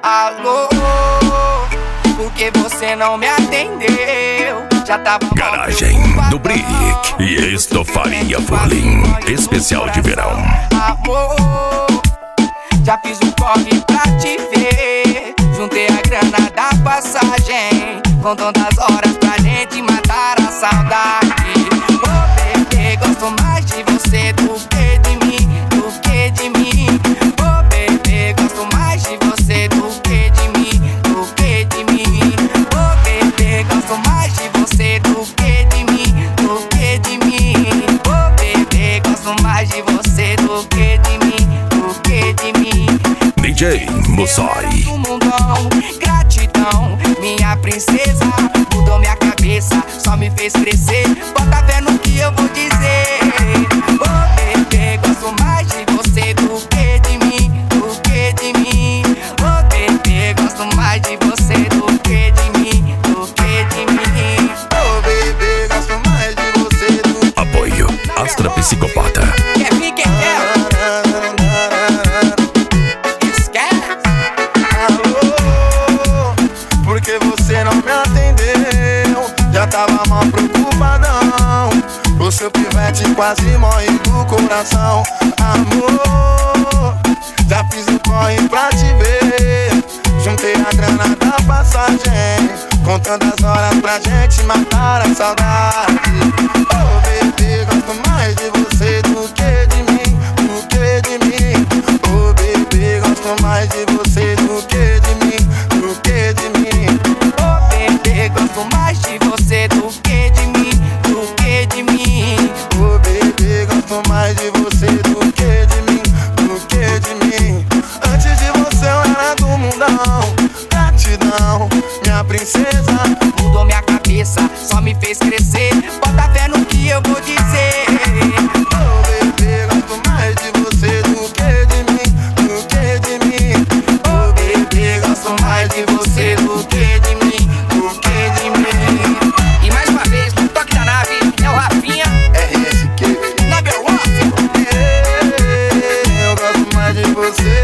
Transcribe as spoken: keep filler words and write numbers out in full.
Alô, por que você não me atendeu? Já tava Garagem do Brick e Estofaria Furlim, especial de verão. Amor, já fiz um corre pra te ver. Juntei a grana da passagem, contando as horas pra gente matar a saudade. Oh bebê, gosto mais de você do que de mim, do que de mim. Oh bebê, gosto mais de você do que de mim, do que de mim. Oh bebê, gosto mais de você do que de mim, do que de mim. Oh bebê, gosto mais de você do que de mim, do que de mim. D J Mussoi. Gratidão, minha princesa, mudou minha cabeça, só me fez crescer. Bota fé no que eu vou dizer. Oh bebê, gosto mais de você do que de mim, do que de mim. Oh bebê, gosto mais de você do que de mim, do que de mim. Oh bebê, gosto mais de você do que. Apoio Astra Psicopata. Quer vir, quer quer? Você não me atendeu, já tava mal preocupadão. O seu pivete quase morre do coração. Amor, já fiz o corre pra te ver. Juntei a grana da passagem, contando as horas pra gente matar a saudade. Oh bebê, gosto mais de você do que de mim, do que de mim. Oh bebê, gosto mais de você do que de mim, do que de mim. Gosto mais de você do que de mim, do que de mim. Oh bebê, gosto mais de você do que de mim, do que de mim. Antes de você eu era do mundão. Gratidão, minha princesa, mudou minha cabeça, só me fez crescer. Bota fé no que eu vou dizer. Oh bebê, gosto mais de você do que de mim, do que de mim. Oh bebê, gosto mais de você do que de mim. E mais uma vez, no toque da nave, é o Rafinha R S Q Number One. Eu gosto mais de você